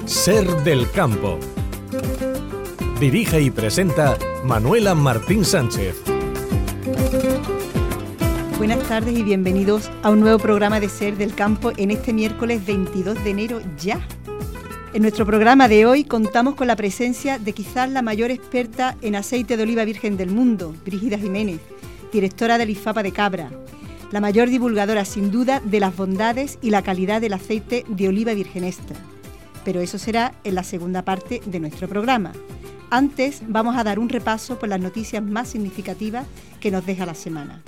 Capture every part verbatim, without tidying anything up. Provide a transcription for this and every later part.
Ser del Campo. Dirige y presenta Manuela Martín Sánchez. Buenas tardes y bienvenidos a un nuevo programa de Ser del Campo en este miércoles veintidós de enero ya. En nuestro programa de hoy contamos con la presencia de quizás la mayor experta en aceite de oliva virgen del mundo, Brígida Jiménez, directora del IFAPA de Cabra, la mayor divulgadora sin duda de las bondades y la calidad del aceite de oliva virgen extra. Pero eso será en la segunda parte de nuestro programa. Antes vamos a dar un repaso por las noticias más significativas que nos deja la semana.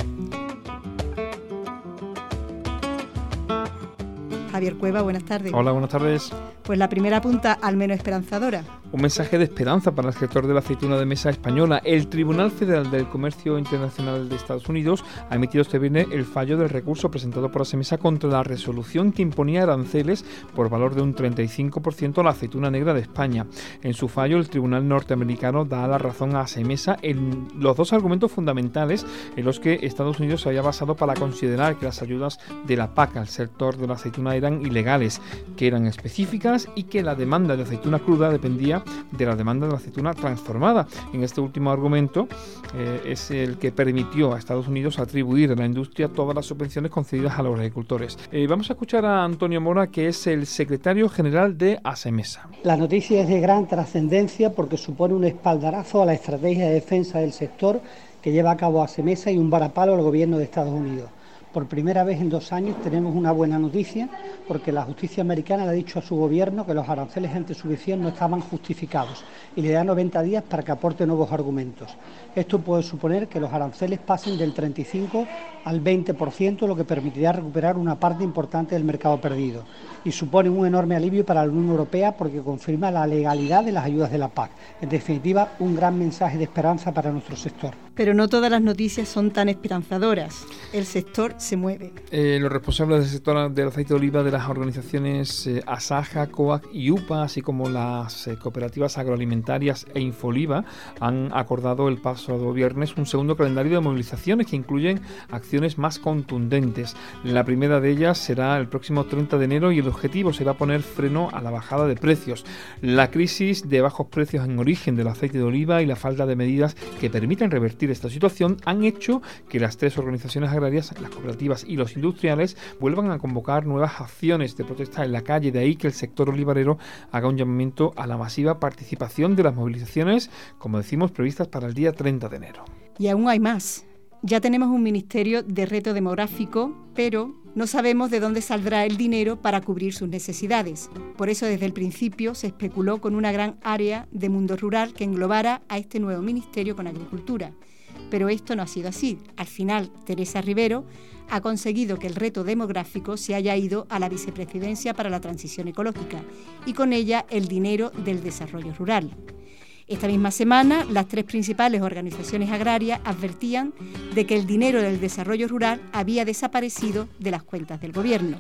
Javier Cueva, buenas tardes. Hola, buenas tardes. Pues la primera apunta al menos esperanzadora. Un mensaje de esperanza para el sector de la aceituna de mesa española. El Tribunal Federal del Comercio Internacional de Estados Unidos ha emitido este viernes el fallo del recurso presentado por ASEMESA contra la resolución que imponía aranceles por valor de un treinta y cinco por ciento a la aceituna negra de España. En su fallo, el Tribunal norteamericano da la razón a ASEMESA en los dos argumentos fundamentales en los que Estados Unidos se había basado para considerar que las ayudas de la P A C al sector de la aceituna eran ilegales, que eran específicas y que la demanda de aceituna cruda dependía de la demanda de la aceituna transformada. En este último argumento eh, es el que permitió a Estados Unidos atribuir a la industria todas las subvenciones concedidas a los agricultores. Eh, vamos a escuchar a Antonio Mora, que es el secretario general de ASEMESA. La noticia es de gran trascendencia porque supone un espaldarazo a la estrategia de defensa del sector que lleva a cabo ASEMESA y un varapalo al gobierno de Estados Unidos. Por primera vez en dos años tenemos una buena noticia porque la justicia americana le ha dicho a su gobierno que los aranceles anti-subvención no estaban justificados y le da noventa días para que aporte nuevos argumentos. Esto puede suponer que los aranceles pasen del treinta y cinco al veinte por ciento, lo que permitirá recuperar una parte importante del mercado perdido. Y supone un enorme alivio para la Unión Europea porque confirma la legalidad de las ayudas de la P A C. En definitiva, un gran mensaje de esperanza para nuestro sector. Pero no todas las noticias son tan esperanzadoras. El sector se mueve. Eh, los responsables del sector del aceite de oliva de las organizaciones eh, ASAJA, COAC y UPA, así como las eh, cooperativas agroalimentarias e Infoliva, han acordado el pasado viernes un segundo calendario de movilizaciones que incluyen acciones más contundentes. La primera de ellas será el próximo treinta de enero y el objetivo será poner freno a la bajada de precios. La crisis de bajos precios en origen del aceite de oliva y la falta de medidas que permitan revertir esta situación han hecho que las tres organizaciones agrarias, las cooperativas y los industriales, vuelvan a convocar nuevas acciones de protesta en la calle. De ahí que el sector olivarero haga un llamamiento a la masiva participación de las movilizaciones, como decimos, previstas para el día treinta de enero. Y aún hay más. Ya tenemos un ministerio de reto demográfico, pero no sabemos de dónde saldrá el dinero para cubrir sus necesidades. Por eso desde el principio se especuló con una gran área de mundo rural que englobara a este nuevo ministerio con agricultura. Pero esto no ha sido así. Al final, Teresa Rivero ha conseguido que el reto demográfico se haya ido a la Vicepresidencia para la Transición Ecológica y con ella el dinero del desarrollo rural. Esta misma semana, las tres principales organizaciones agrarias advertían de que el dinero del desarrollo rural había desaparecido de las cuentas del gobierno.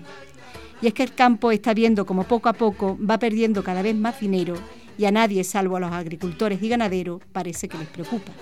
Y es que el campo está viendo como poco a poco va perdiendo cada vez más dinero y a nadie, salvo a los agricultores y ganaderos, parece que les preocupa.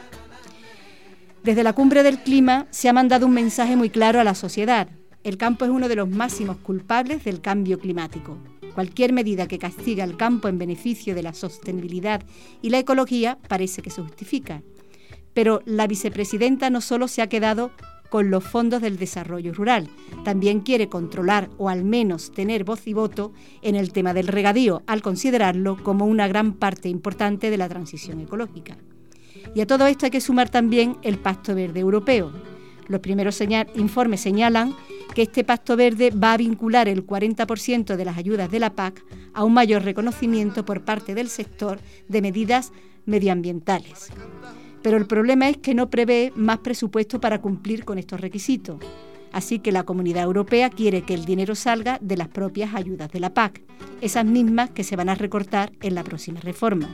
Desde la Cumbre del Clima se ha mandado un mensaje muy claro a la sociedad. El campo es uno de los máximos culpables del cambio climático. Cualquier medida que castiga al campo en beneficio de la sostenibilidad y la ecología parece que se justifica. Pero la vicepresidenta no solo se ha quedado con los fondos del desarrollo rural, también quiere controlar o al menos tener voz y voto en el tema del regadío, al considerarlo como una gran parte importante de la transición ecológica. Y a todo esto hay que sumar también el Pacto Verde Europeo. Los primeros señal, informes señalan que este Pacto Verde va a vincular el cuarenta por ciento de las ayudas de la P A C a un mayor reconocimiento por parte del sector de medidas medioambientales. Pero el problema es que no prevé más presupuesto para cumplir con estos requisitos. Así que la Comunidad Europea quiere que el dinero salga de las propias ayudas de la P A C, esas mismas que se van a recortar en la próxima reforma.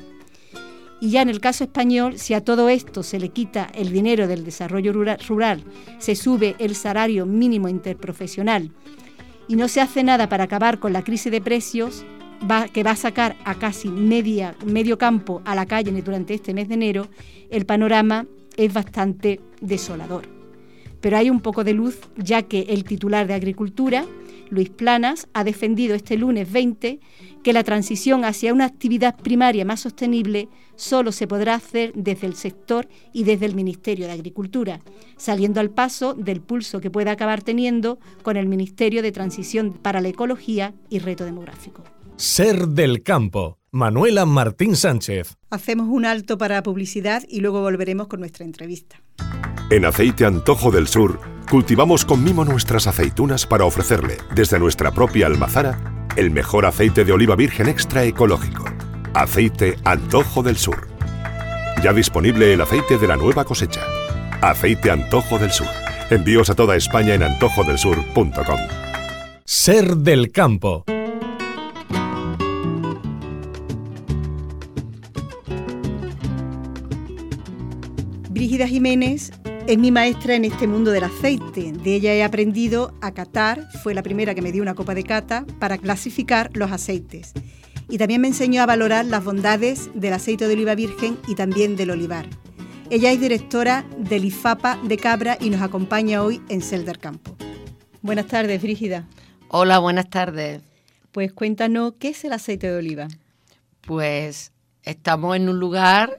Y ya en el caso español, si a todo esto se le quita el dinero del desarrollo rural, rural, se sube el salario mínimo interprofesional y no se hace nada para acabar con la crisis de precios va, que va a sacar a casi media, medio campo a la calle durante este mes de enero, el panorama es bastante desolador. Pero hay un poco de luz, ya que el titular de Agricultura, Luis Planas, ha defendido este lunes veinte que la transición hacia una actividad primaria más sostenible solo se podrá hacer desde el sector y desde el Ministerio de Agricultura, saliendo al paso del pulso que pueda acabar teniendo con el Ministerio de Transición para la Ecología y Reto Demográfico. Ser del Campo. Manuela Martín Sánchez. Hacemos un alto para publicidad y luego volveremos con nuestra entrevista. En Aceite Antojo del Sur, cultivamos con mimo nuestras aceitunas para ofrecerle, desde nuestra propia almazara, el mejor aceite de oliva virgen extra ecológico. Aceite Antojo del Sur. Ya disponible el aceite de la nueva cosecha. Aceite Antojo del Sur. Envíos a toda España en antojo del sur punto com. Ser del Campo. Brígida Jiménez es mi maestra en este mundo del aceite. De ella he aprendido a catar, fue la primera que me dio una copa de cata para clasificar los aceites. Y también me enseñó a valorar las bondades del aceite de oliva virgen y también del olivar. Ella es directora del IFAPA de Cabra y nos acompaña hoy en Ser del Campo. Buenas tardes, Brígida. Hola, buenas tardes. Pues cuéntanos, ¿qué es el aceite de oliva? Pues estamos en un lugar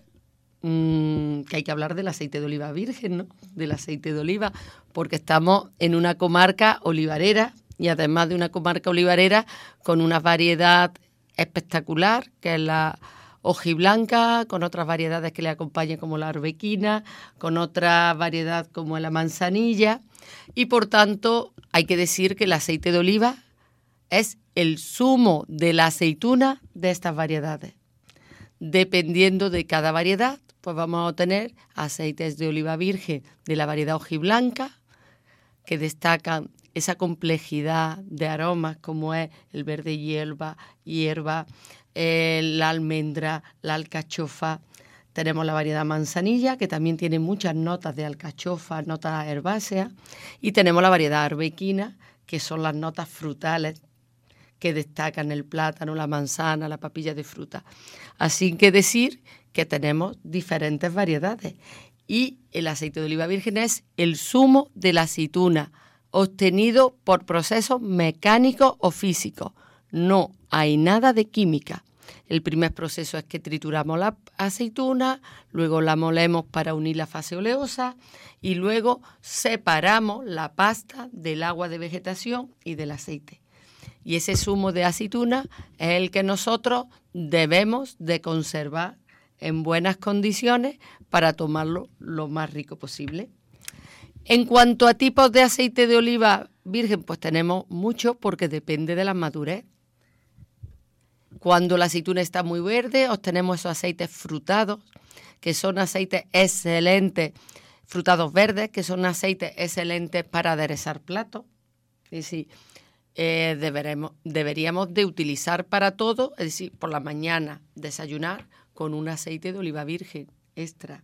mmm, que hay que hablar del aceite de oliva virgen, ¿no? Del aceite de oliva, porque estamos en una comarca olivarera y además de una comarca olivarera con una variedad espectacular, que es la hojiblanca, con otras variedades que le acompañan como la arbequina, con otra variedad como la manzanilla, y por tanto hay que decir que el aceite de oliva es el zumo de la aceituna de estas variedades. Dependiendo de cada variedad, pues vamos a obtener aceites de oliva virgen de la variedad hojiblanca, que destacan esa complejidad de aromas como es el verde hierba, hierba, eh, la almendra, la alcachofa. Tenemos la variedad manzanilla, que también tiene muchas notas de alcachofa, notas herbáceas. Y tenemos la variedad arbequina, que son las notas frutales que destacan el plátano, la manzana, la papilla de fruta. Así que decir que tenemos diferentes variedades. Y el aceite de oliva virgen es el zumo de la aceituna, obtenido por procesos mecánicos o físicos. No hay nada de química. El primer proceso es que trituramos la aceituna, luego la molemos para unir la fase oleosa y luego separamos la pasta del agua de vegetación y del aceite. Y ese zumo de aceituna es el que nosotros debemos de conservar en buenas condiciones para tomarlo lo más rico posible. En cuanto a tipos de aceite de oliva virgen, pues tenemos muchos porque depende de la madurez. Cuando la aceituna está muy verde, obtenemos esos aceites frutados, que son aceites excelentes, frutados verdes, que son aceites excelentes para aderezar platos. Es decir, eh, deberemos, deberíamos de utilizar para todo, es decir, por la mañana desayunar con un aceite de oliva virgen extra.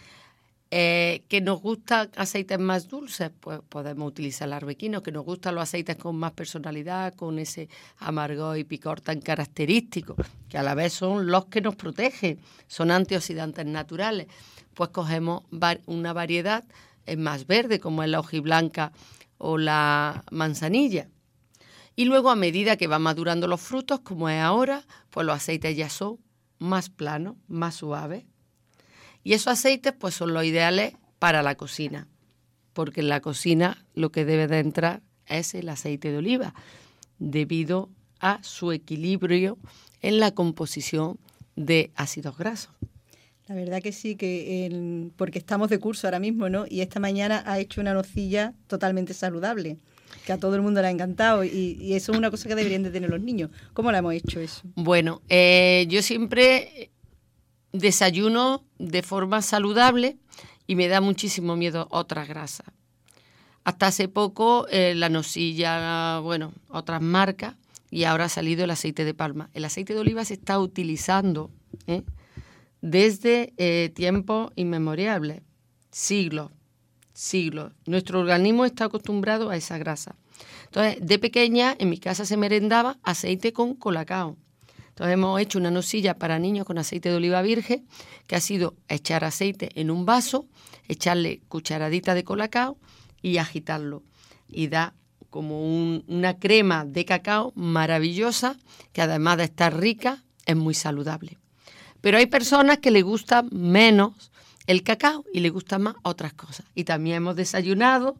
Eh, que nos gustan aceites más dulces, pues podemos utilizar el arbequino. Que nos gustan los aceites con más personalidad, con ese amargor y picor tan característico, que a la vez son los que nos protegen, son antioxidantes naturales, pues cogemos una variedad más verde, como es la hojiblanca o la manzanilla. Y luego, a medida que van madurando los frutos, como es ahora, pues los aceites ya son más planos, más suaves. Y esos aceites pues son los ideales para la cocina, porque en la cocina lo que debe de entrar es el aceite de oliva, debido a su equilibrio en la composición de ácidos grasos. La verdad que sí, que el, porque estamos de curso ahora mismo, ¿no? Y esta mañana ha hecho una nocilla totalmente saludable, que a todo el mundo le ha encantado, y, y eso es una cosa que deberían de tener los niños. ¿Cómo la hemos hecho eso? Bueno, eh, yo siempre desayuno de forma saludable y me da muchísimo miedo otras grasas. Hasta hace poco eh, la nocilla, bueno, otras marcas, y ahora ha salido el aceite de palma. El aceite de oliva se está utilizando ¿eh? desde eh, tiempos inmemoriales, siglos, siglos. Nuestro organismo está acostumbrado a esa grasa. Entonces, de pequeña, en mi casa se merendaba aceite con colacao. Entonces hemos hecho una nocilla para niños con aceite de oliva virgen, que ha sido echar aceite en un vaso, echarle cucharadita de colacao y agitarlo. Y da como un, una crema de cacao maravillosa, que además de estar rica, es muy saludable. Pero hay personas que les gusta menos el cacao y les gustan más otras cosas. Y también hemos desayunado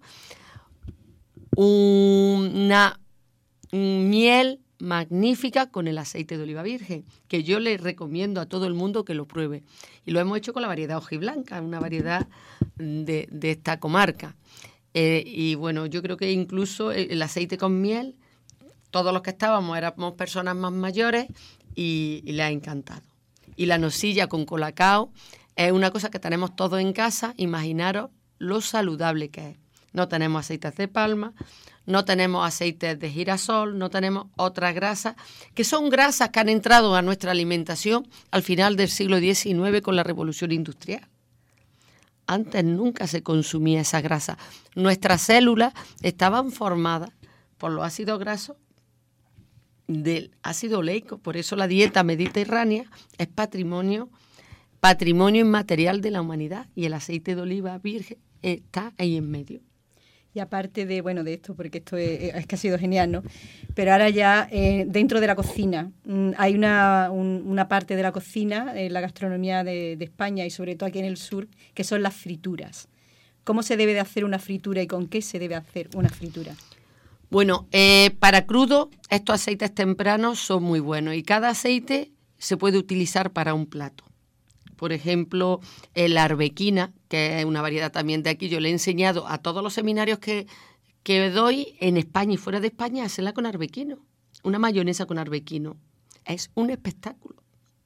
una miel magnífica con el aceite de oliva virgen, que yo les recomiendo a todo el mundo que lo pruebe. Y lo hemos hecho con la variedad hojiblanca, una variedad de, de esta comarca. Eh, y bueno, yo creo que incluso el, el aceite con miel, todos los que estábamos éramos personas más mayores y, y les ha encantado. Y la nocilla con colacao es una cosa que tenemos todos en casa. Imaginaros lo saludable que es. No tenemos aceites de palma, no tenemos aceites de girasol, no tenemos otras grasas, que son grasas que han entrado a nuestra alimentación al final del siglo diecinueve con la revolución industrial. Antes nunca se consumía esa grasa. Nuestras células estaban formadas por los ácidos grasos del ácido oleico. Por eso la dieta mediterránea es patrimonio, patrimonio inmaterial de la humanidad, y el aceite de oliva virgen está ahí en medio. Y aparte de, bueno, de esto, porque esto es, es que ha sido genial, ¿no? Pero ahora ya eh, dentro de la cocina, mmm, hay una, un, una parte de la cocina, en eh, la gastronomía de, de España y sobre todo aquí en el sur, que son las frituras. ¿Cómo se debe de hacer una fritura y con qué se debe hacer una fritura? Bueno, eh, para crudo, estos aceites tempranos son muy buenos y cada aceite se puede utilizar para un plato. Por ejemplo, la arbequina, que es una variedad también de aquí. Yo le he enseñado a todos los seminarios que, que doy en España y fuera de España a hacerla con arbequino. Una mayonesa con arbequino. Es un espectáculo.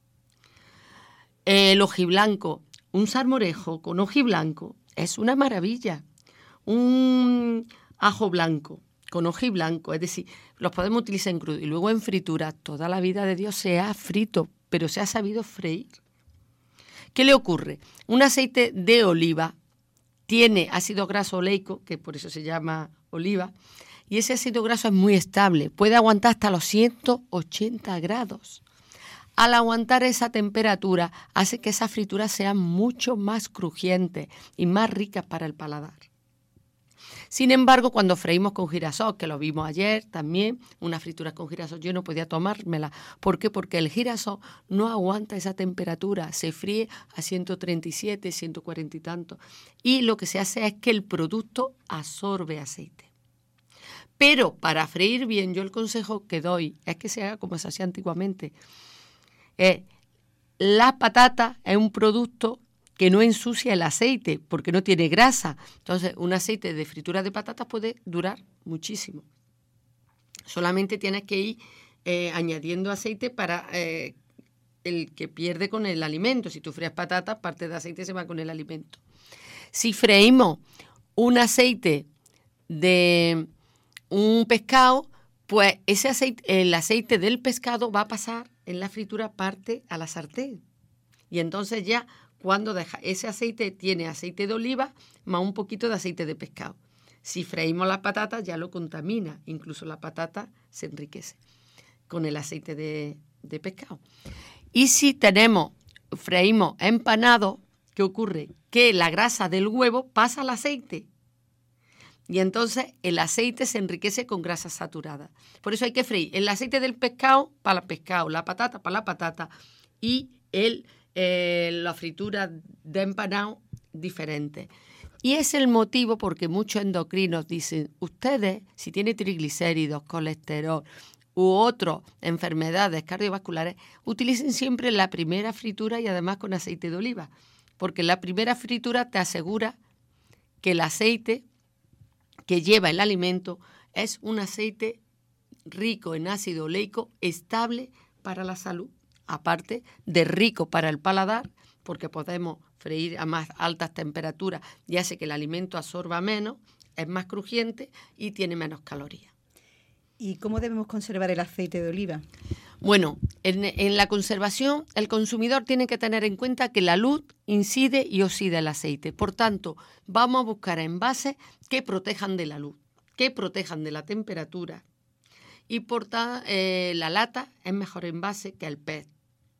El hojiblanco, un salmorejo con hojiblanco, es una maravilla. Un ajo blanco con hojiblanco, es decir, los podemos utilizar en crudo. Y luego en fritura, toda la vida de Dios se ha frito, pero se ha sabido freír. ¿Qué le ocurre? Un aceite de oliva tiene ácido graso oleico, que por eso se llama oliva, y ese ácido graso es muy estable, puede aguantar hasta los ciento ochenta grados. Al aguantar esa temperatura, hace que esas frituras sean mucho más crujientes y más ricas para el paladar. Sin embargo, cuando freímos con girasol, que lo vimos ayer también, unas frituras con girasol, yo no podía tomármela. ¿Por qué? Porque el girasol no aguanta esa temperatura, se fríe a ciento treinta y siete, ciento cuarenta y tanto. Y lo que se hace es que el producto absorbe aceite. Pero para freír bien, yo el consejo que doy es que se haga como se hacía antiguamente. Eh, la patata es un producto que no ensucia el aceite porque no tiene grasa. Entonces, un aceite de fritura de patatas puede durar muchísimo. Solamente tienes que ir eh, añadiendo aceite para eh, el que pierde con el alimento. Si tú frías patatas, parte de aceite se va con el alimento. Si freímos un aceite de un pescado, pues ese aceite, el aceite del pescado va a pasar en la fritura parte a la sartén. Y entonces ya cuando deja ese aceite tiene aceite de oliva más un poquito de aceite de pescado. Si freímos las patatas ya lo contamina, incluso la patata se enriquece con el aceite de, de pescado. Y si tenemos, freímos empanado, ¿qué ocurre? Que la grasa del huevo pasa al aceite y entonces el aceite se enriquece con grasa saturada. Por eso hay que freír el aceite del pescado para el pescado, la patata para la patata y el Eh, la fritura de empanado diferente. Y es el motivo porque muchos endocrinos dicen, ustedes, si tienen triglicéridos, colesterol u otras enfermedades cardiovasculares, utilicen siempre la primera fritura y además con aceite de oliva, porque la primera fritura te asegura que el aceite que lleva el alimento es un aceite rico en ácido oleico, estable para la salud. Aparte de rico para el paladar, porque podemos freír a más altas temperaturas y hace que el alimento absorba menos, es más crujiente y tiene menos calorías. ¿Y cómo debemos conservar el aceite de oliva? Bueno, en, en la conservación el consumidor tiene que tener en cuenta que la luz incide y oxida el aceite. Por tanto, vamos a buscar envases que protejan de la luz, que protejan de la temperatura. Y por tanto, eh, la lata es mejor envase que el P E T.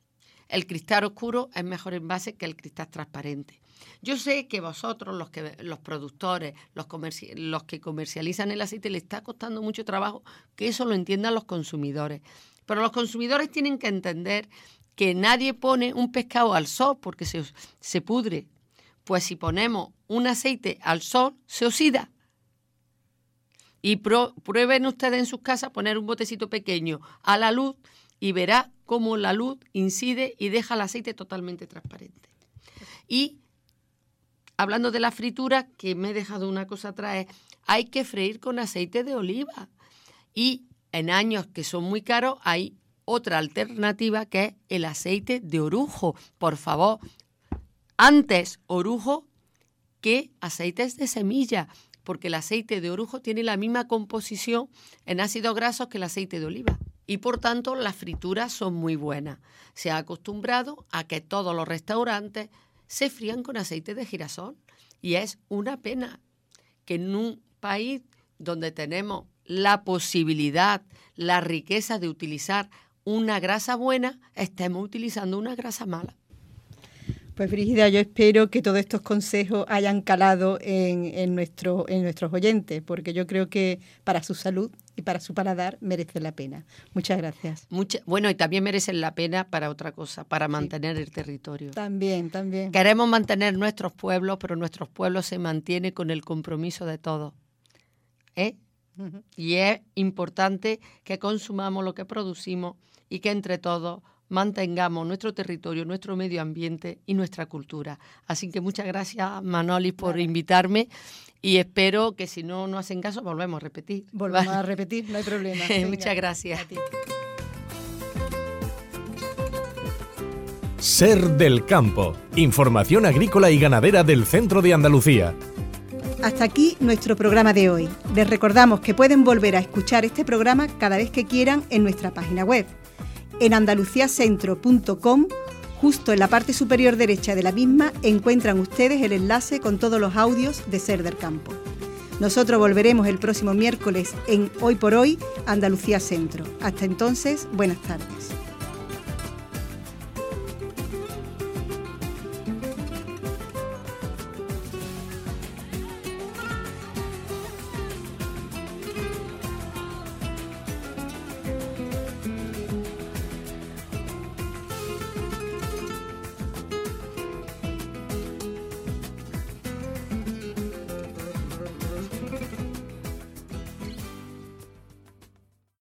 el cristal oscuro es mejor envase que el cristal transparente. Yo sé que vosotros, los que los productores, los, comerci- los que comercializan el aceite, les está costando mucho trabajo que eso lo entiendan los consumidores. Pero los consumidores tienen que entender que nadie pone un pescado al sol porque se, se pudre. Pues si ponemos un aceite al sol, se oxida. Y pro, prueben ustedes en sus casas poner un botecito pequeño a la luz y verá cómo la luz incide y deja el aceite totalmente transparente. Y hablando de la fritura, que me he dejado una cosa atrás, hay que freír con aceite de oliva. Y en años que son muy caros hay otra alternativa que es el aceite de orujo. Por favor, antes orujo que aceites de semilla, porque el aceite de orujo tiene la misma composición en ácidos grasos que el aceite de oliva. Y por tanto las frituras son muy buenas. Se ha acostumbrado a que todos los restaurantes se frían con aceite de girasol. Y es una pena que en un país donde tenemos la posibilidad, la riqueza de utilizar una grasa buena, estemos utilizando una grasa mala. Pues Brígida, yo espero que todos estos consejos hayan calado en, en, nuestro, en nuestros oyentes, porque yo creo que para su salud y para su paladar merece la pena. Muchas gracias. Mucha, bueno, y también merecen la pena para otra cosa, para mantener sí. el territorio. También, también. Queremos mantener nuestros pueblos, pero nuestros pueblos se mantienen con el compromiso de todos. ¿Eh? Uh-huh. Y es importante que consumamos lo que producimos y que entre todos mantengamos nuestro territorio, nuestro medio ambiente y nuestra cultura. Así que muchas gracias, Manolis, por vale. invitarme y espero que si no nos hacen caso volvemos a repetir. Volvemos ¿vale? a repetir, no hay problema. Muchas gracias. Ser del Campo. Información agrícola y ganadera del centro de Andalucía. Hasta aquí nuestro programa de hoy. Les recordamos que pueden volver a escuchar este programa cada vez que quieran en nuestra página web. En andaluciacentro punto com, justo en la parte superior derecha de la misma, encuentran ustedes el enlace con todos los audios de Ser del Campo. Nosotros volveremos el próximo miércoles en Hoy por Hoy, Andalucía Centro. Hasta entonces, buenas tardes.